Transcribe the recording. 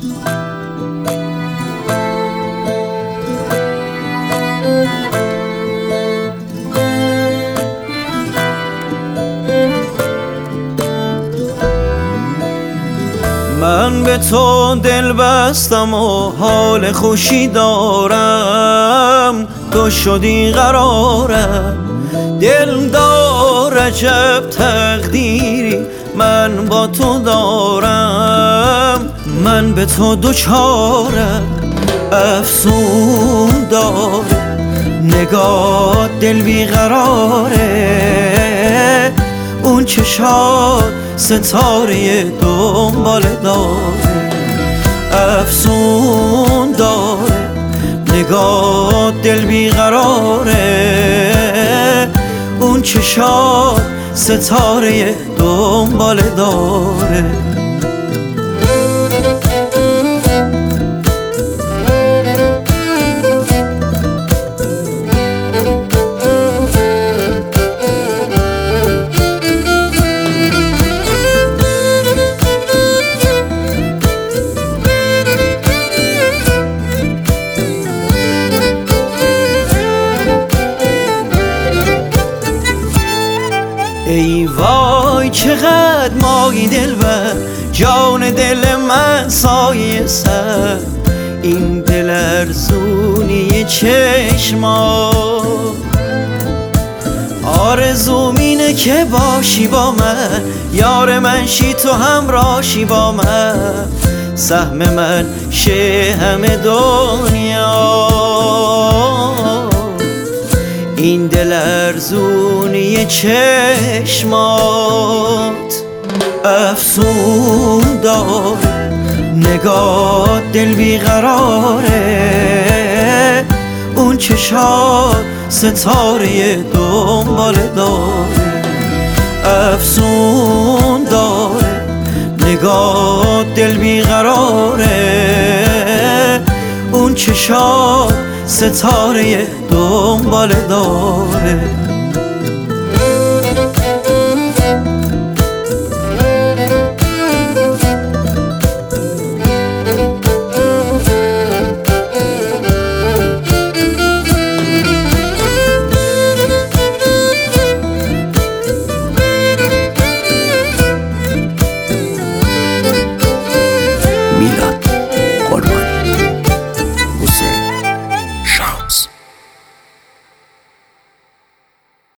من به تو دل بستم و حال خوشی دارم، تو شدی قرارم. دل دار عجب تقدیری من با تو دارم. من به تو دوچارم، افسون داره نگاه دل بیقراره. اون چشات ستاره دنبال داره، افسون داره نگاه دل بیقراره. اون چشات ستاره دنبال داره. ای وای چقدر مایی دلبر، جان دل من سایه سر. این دل ارزونی چشما، آرزوم اینه که باشی با من، یار من شی تو همراهی با من. سهم من شه همه دنیا، این دل ارزونی چشمات. افسون داره نگاه دل بیقراره. اون چشات ستاره دنبال داره، افسون داره نگاه دل بیقراره. اون چشات ستاره دنبال داره.